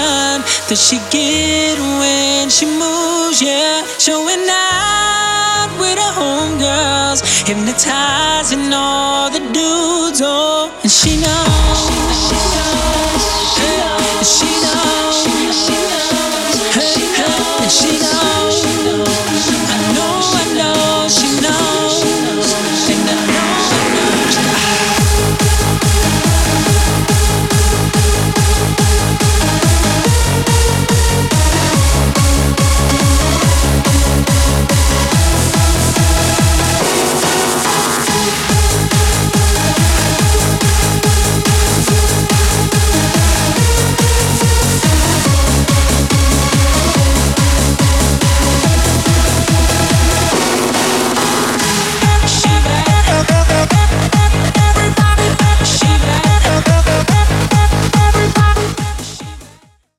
attention that she get when she moves, yeah. Showing out with her homegirls, hypnotizing all the dudes, oh. And she knows, hey, and she knows, hey, hey, and she knows.